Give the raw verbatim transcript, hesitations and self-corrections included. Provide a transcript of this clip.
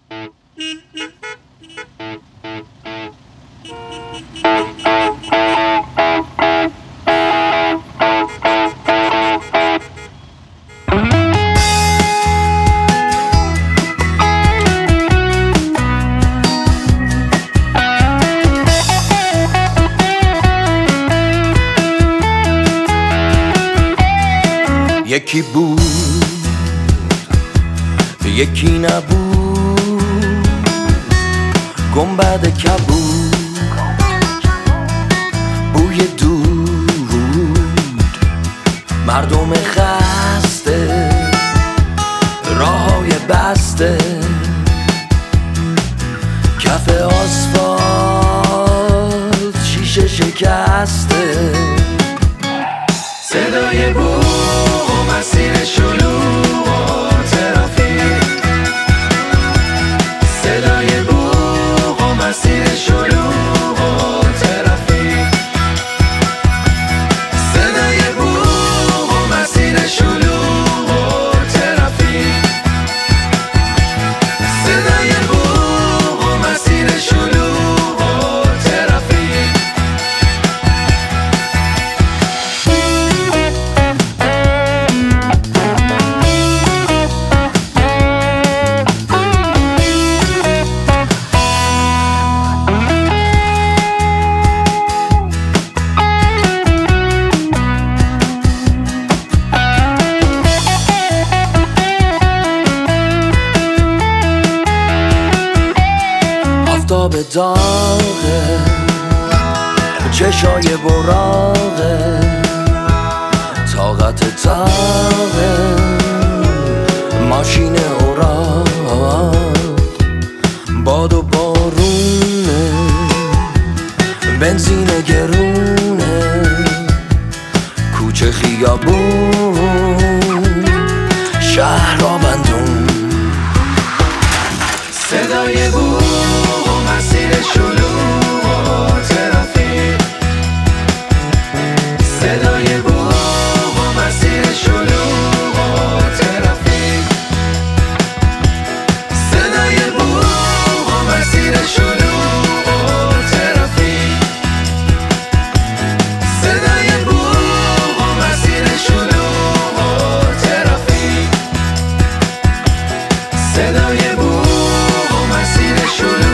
یکی بود یکی نبود، گنبد کبود، بوی دود، مردم خسته، راههای بسته، کف آسفالت شیشه شکسته، صدای بوق و مسیر شلوغ و ترافیک، صدای بوق و مسیر شلوغ و ترافیک، صدای بوق و مسیر شلوغ و ترافیک، صدای بوق و مسیر شلوغ و ترافیک. آفتاب داغه، چشای براغه، طاقت تاغه، ماشین اوراق، باد و بارونه، بنزین گرونه، کوچه خیابون، شهر را بندون، صدای بوق و مسیر شلوغ و ترافیک، صدای بوق و مسیر شلوغ و ترافیک، صدای بوق و مسیر شلوغ و ترافیک، صدای بوق و مسیر شلوغ و ترافیک، صدای بوق و مسیر شلوغ.